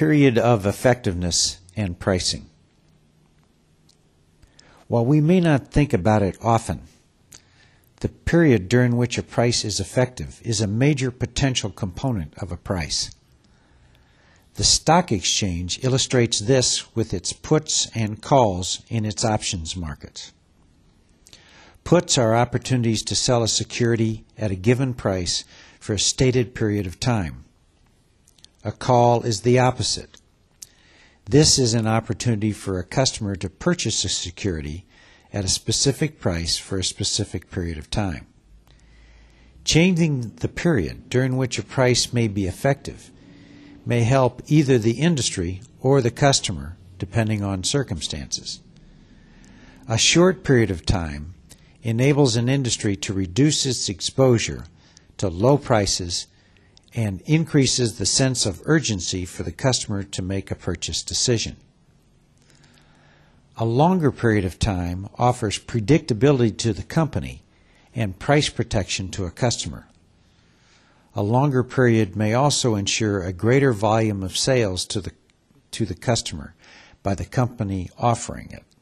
period of effectiveness and pricing. While we may not think about it often, the period during which a price is effective is a major potential component of a price. The stock exchange illustrates this with its puts and calls in its options markets. Puts are opportunities to sell a security at a given price for a stated period of time. A call is the opposite. This is an opportunity for a customer to purchase a security at a specific price for a specific period of time. Changing the period during which a price may be effective may help either the industry or the customer, depending on circumstances. A short period of time enables an industry to reduce its exposure to low prices and increases the sense of urgency for the customer to make a purchase decision. A longer period of time offers predictability to the company and price protection to a customer. A longer period may also ensure a greater volume of sales to the customer by the company offering it.